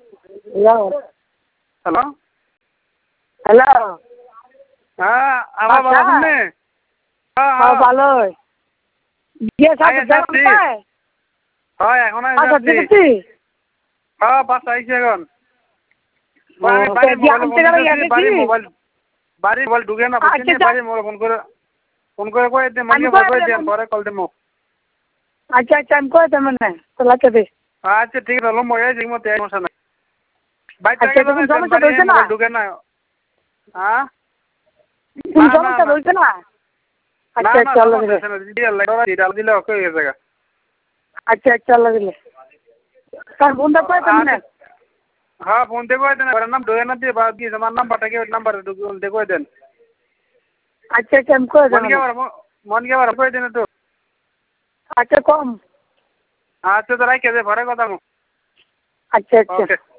hello hello হ্যাঁ আমার ভালো শুননে হ্যাঁ ভালো বিয়ে সাথে যাবেন পায় হয় এখন আচ্ছা দেখছি হ্যাঁ বাস আইছে এখন বাড়ি মোবাইল ঢুকে না বুঝছি বাড়ি মোবাইল ফোন করে কয়ে দে মালিকে কয়ে দেন পরে কল দেবো আচ্ছা আচ্ছা আমি কয়ে দেব মানে তোলাকে দে আচ্ছা ঠিক আছে মই এই মতে সমস্যা নাই বাইরে আচ্ছা কোনো সমস্যা হইছে না মোবাইল ঢুকে না হ্যাঁ কোনো সমস্যা হইছে না আচ্ছা চলো দিলে ওকে হয়ে যাবে আচ্ছা চলো দিলে তার ফোনটা কয়ে দেব না हाँ फोन देखो देना मेरा नाम ढोए ना दे बात की समान नाम पता के नंबर देखो देन अच्छा अच्छा हमको मन के बार कोई देना तो अच्छा कम अच्छा तो राइट के दे भरे को दामो अच्छा अच्छा